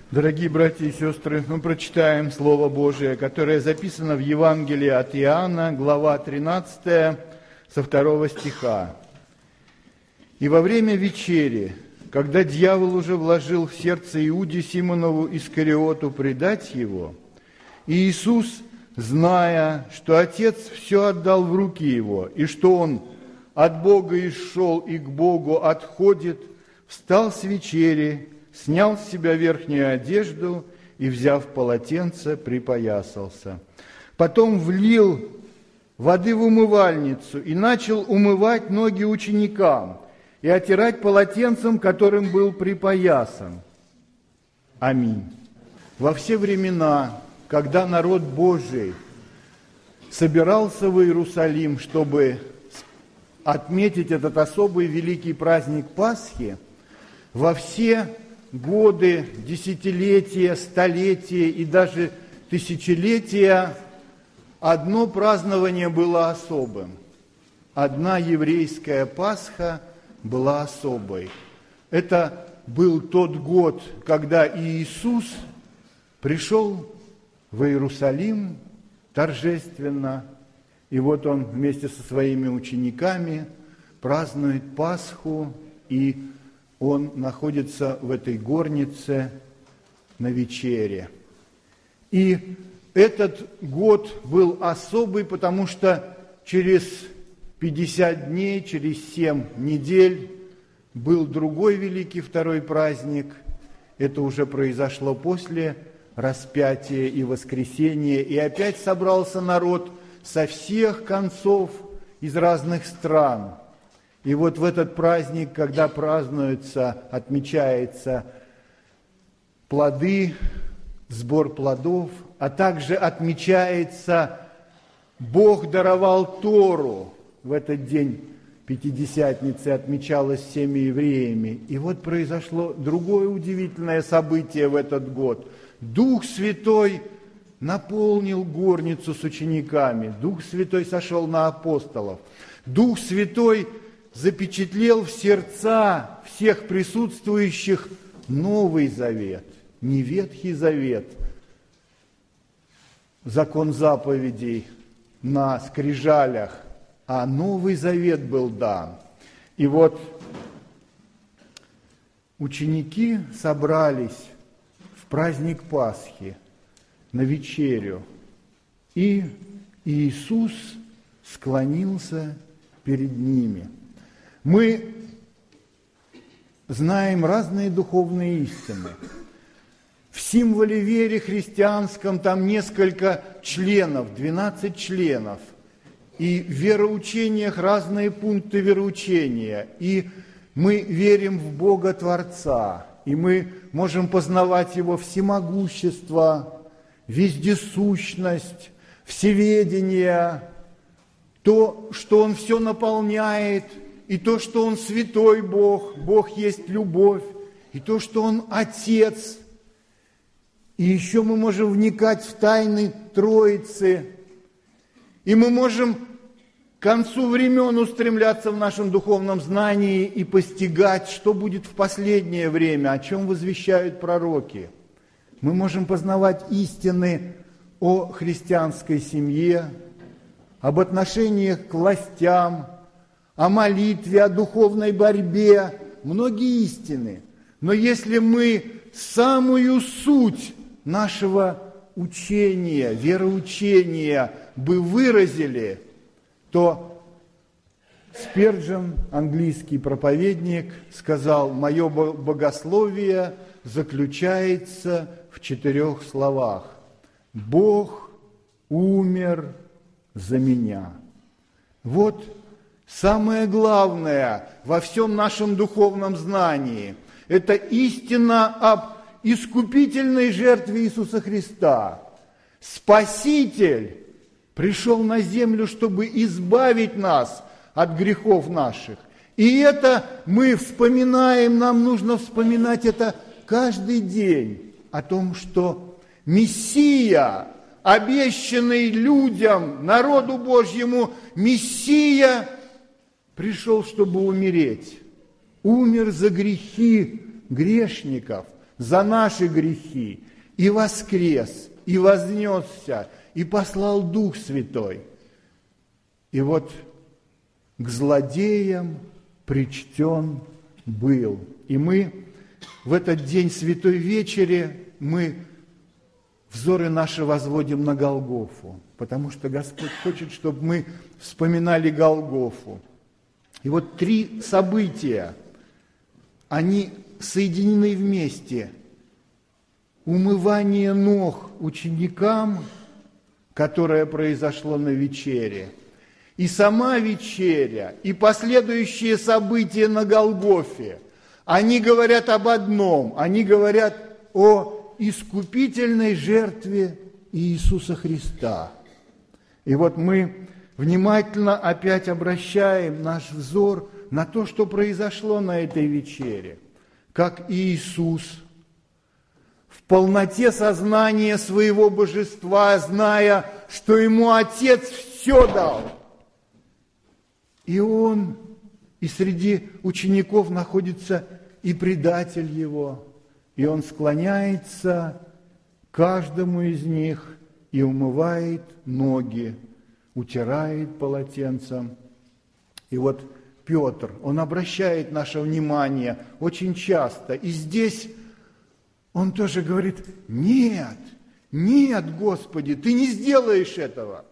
Дорогие братья и сестры, мы прочитаем Слово Божие, которое записано в Евангелии от Иоанна, глава 13, со 2 стиха. «И во время вечери, когда дьявол уже вложил в сердце Иуде Симонову Искариоту предать его, Иисус, зная, что Отец все отдал в руки его, и что он от Бога исшел и к Богу отходит, встал с вечери, снял с себя верхнюю одежду и, взяв полотенце, припоясался. Потом влил воды в умывальницу и начал умывать ноги ученикам и отирать полотенцем, которым был припоясан. Аминь. Во все времена, когда народ Божий собирался в Иерусалим, чтобы отметить этот особый великий праздник Пасхи, во все годы, десятилетия, столетия и даже тысячелетия одно празднование было особым. Одна еврейская Пасха была особой. Это был тот год, когда Иисус пришел в Иерусалим торжественно, и вот он вместе со своими учениками празднует Пасху, и он находится в этой горнице на вечере. И этот год был особый, потому что через 50 дней, через 7 недель был другой великий второй праздник. Это уже произошло после распятия и воскресения. И опять собрался народ со всех концов из разных стран. И вот в этот праздник, когда празднуется, отмечается плоды, сбор плодов, а также отмечается, Бог даровал Тору. В этот день Пятидесятницы отмечалось всеми евреями. И вот произошло другое удивительное событие в этот год. Дух Святой наполнил горницу с учениками. Дух Святой сошел на апостолов. Дух Святой запечатлел в сердца всех присутствующих Новый Завет, не Ветхий Завет, закон заповедей на скрижалях, а Новый Завет был дан. И вот ученики собрались в праздник Пасхи на вечерю, и Иисус склонился перед ними. Мы знаем разные духовные истины. В символе веры христианском там несколько членов, 12 членов. И в вероучениях разные пункты вероучения. И мы верим в Бога Творца. И мы можем познавать Его всемогущество, вездесущность, всеведение, то, что Он все наполняет, и то, что Он святой Бог, Бог есть любовь, и то, что Он Отец. И еще мы можем вникать в тайны Троицы, и мы можем к концу времен устремляться в нашем духовном знании и постигать, что будет в последнее время, о чем возвещают пророки. Мы можем познавать истины о христианской семье, об отношениях к властям, о молитве, о духовной борьбе, многие истины. Но если мы самую суть нашего учения, вероучения бы выразили, то Спирджен, английский проповедник, сказал: «Мое богословие заключается в 4 словах. Бог умер за меня». Вот самое главное во всем нашем духовном знании – это истина об искупительной жертве Иисуса Христа. Спаситель пришел на землю, чтобы избавить нас от грехов наших. И это мы вспоминаем, нам нужно вспоминать это каждый день, о том, что Мессия, обещанный людям, народу Божьему, Мессия пришел, чтобы умереть. Умер за грехи грешников. за наши грехи, и воскрес, и вознесся, и послал Дух Святой. И вот к злодеям причтен был. И мы в этот день Святой Вечери, мы взоры наши возводим на Голгофу, потому что Господь хочет, чтобы мы вспоминали Голгофу. И вот 3 события, они соединены вместе. Умывание ног ученикам, которое произошло на вечере, и сама вечеря, и последующие события на Голгофе, они говорят об одном, они говорят о искупительной жертве Иисуса Христа. И вот мы внимательно опять обращаем наш взор на то, что произошло на этой вечере, как Иисус в полноте сознания своего божества, зная, что ему Отец все дал. И он, и среди учеников находится и предатель его, и он склоняется каждому из них и умывает ноги, утирает полотенцем. И вот Петр, он обращает наше внимание очень часто, и здесь он тоже говорит: нет, нет, Господи, Ты не сделаешь этого.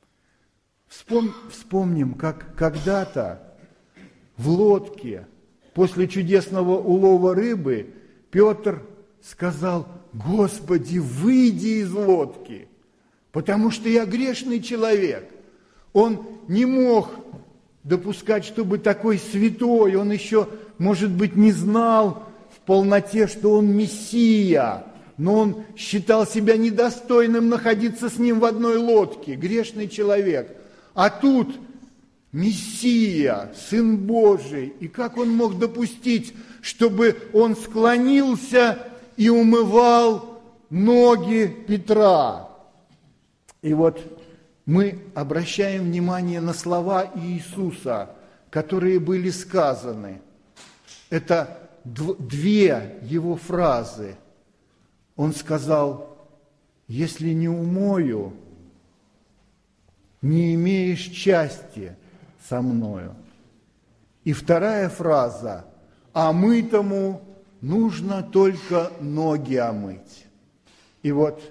Вспомним, как когда-то в лодке после чудесного улова рыбы Петр сказал: Господи, выйди из лодки, потому что я грешный человек. Он не мог допускать, чтобы такой святой, он еще, может быть, не знал в полноте, что он Мессия, но он считал себя недостойным находиться с ним в одной лодке, грешный человек. А тут Мессия, Сын Божий, и как он мог допустить, чтобы он склонился и умывал ноги Петра? И вот мы обращаем внимание на слова Иисуса, которые были сказаны. Это 2 его фразы. Он сказал: если не умою, не имеешь части со мною. И 2 фраза: а мытому нужно только ноги омыть. И вот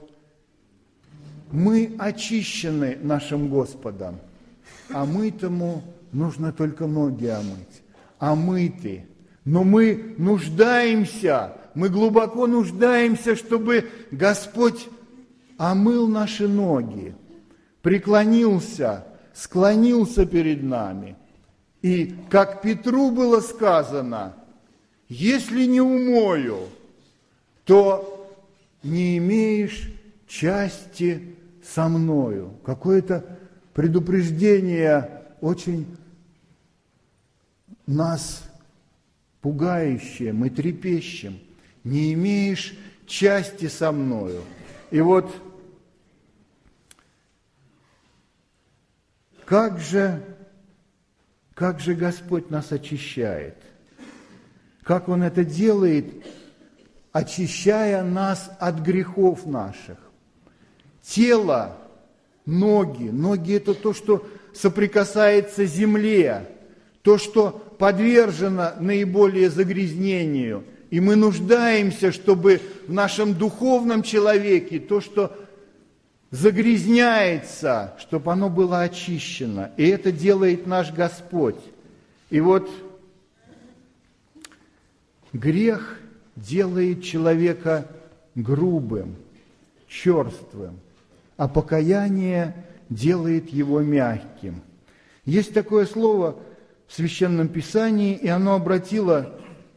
мы очищены нашим Господом, а мытому нужно только ноги омыть. Омыты. Но мы нуждаемся, мы глубоко нуждаемся, чтобы Господь омыл наши ноги, преклонился, склонился перед нами. И как Петру было сказано: если не умою, то не имеешь части со мною. Какое-то предупреждение очень нас пугающее, мы трепещем. Не имеешь части со мною. И вот как же Господь нас очищает? Как Он это делает, очищая нас от грехов наших? Тело, ноги – это то, что соприкасается с земле, то, что подвержено наиболее загрязнению. И мы нуждаемся, чтобы в нашем духовном человеке то, что загрязняется, чтобы оно было очищено. И это делает наш Господь. И вот грех делает человека грубым, черствым, а покаяние делает его мягким. Есть такое слово в Священном Писании, и оно обратило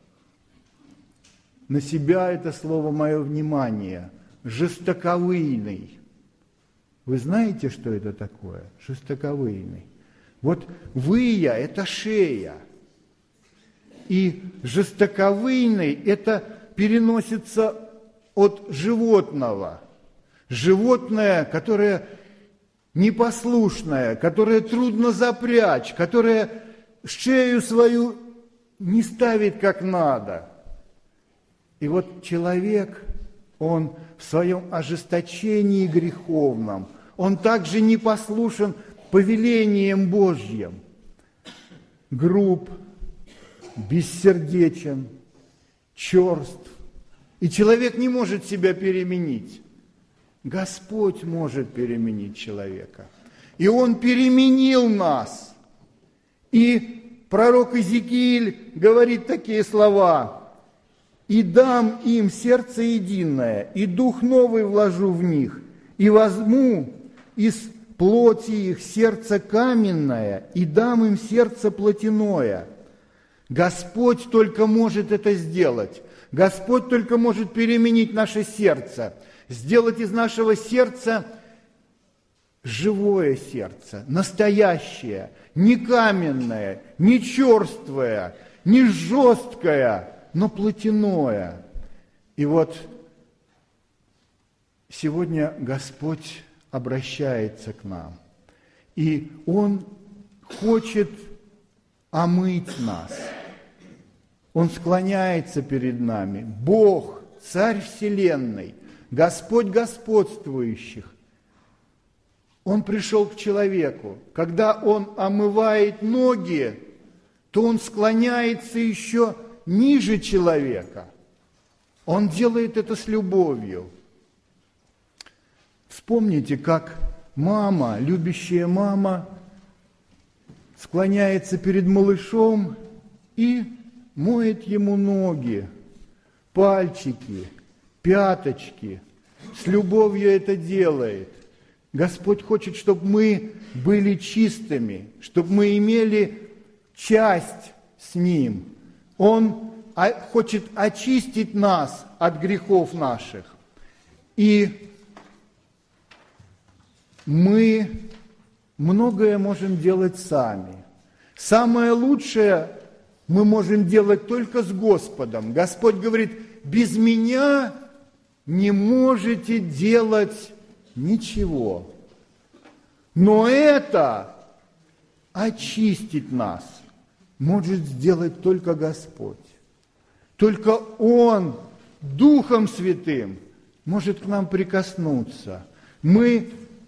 на себя это слово мое внимание. Жестоковыйный. Вы знаете, что это такое? Жестоковыйный. Вот выя – это шея. И жестоковыйный – это переносится от животного. Животное, которое непослушное, которое трудно запрячь, которое шею свою не ставит как надо. И вот человек, он в своем ожесточении греховном, он также не послушен повелениям Божьим, груб, бессердечен, черств. И человек не может себя переменить. Господь может переменить человека. И Он переменил нас. И пророк Иезекииль говорит такие слова: «И дам им сердце единое, и дух новый вложу в них, и возьму из плоти их сердце каменное, и дам им сердце плотяное». Господь только может это сделать. Господь только может переменить наше сердце, сделать из нашего сердца живое сердце, настоящее, не каменное, не черствое, не жесткое, но плотяное. И вот сегодня Господь обращается к нам, и Он хочет омыть нас. Он склоняется перед нами. Бог, Царь Вселенной, Господь господствующих. Он пришел к человеку. Когда Он омывает ноги, то Он склоняется еще ниже человека. Он делает это с любовью. Вспомните, как мама, любящая мама, склоняется перед малышом и моет ему ноги, пальчики, пяточки. С любовью это делает. Господь хочет, чтобы мы были чистыми, чтобы мы имели часть с Ним. Он хочет очистить нас от грехов наших. И мы многое можем делать сами. Самое лучшее мы можем делать только с Господом. Господь говорит: без меня не можете делать ничего. Но это очистить нас может сделать только Господь. Только Он Духом Святым может к нам прикоснуться. Мы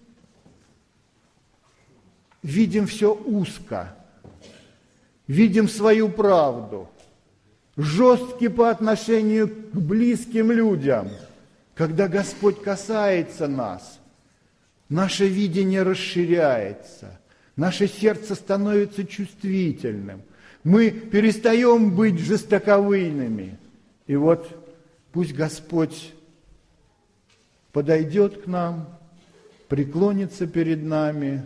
видим все узко, видим свою правду, жестки по отношению к близким людям. Когда Господь касается нас, наше видение расширяется, наше сердце становится чувствительным, мы перестаем быть жестоковыйными. И вот пусть Господь подойдет к нам, преклонится перед нами.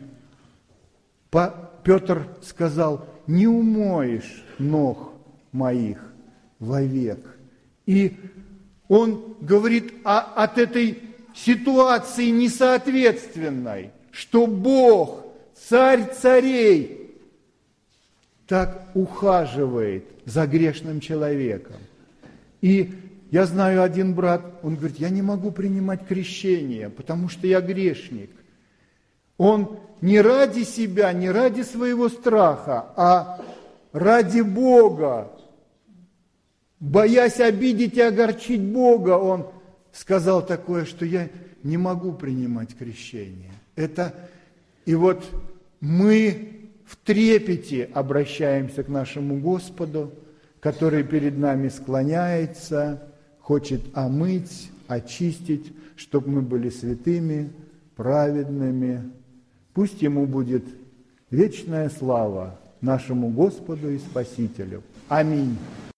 Петр сказал: не умоешь ног моих вовек. И он говорит от этой ситуации несоответственной, что Бог, Царь царей, так ухаживает за грешным человеком. И я знаю один брат, он говорит: я не могу принимать крещение, потому что я грешник. Он не ради себя, не ради своего страха, а ради Бога, боясь обидеть и огорчить Бога, он сказал такое, что я не могу принимать крещение. И вот мы в трепете обращаемся к нашему Господу, который перед нами склоняется, хочет омыть, очистить, чтобы мы были святыми, праведными. Пусть Ему будет вечная слава, нашему Господу и Спасителю. Аминь.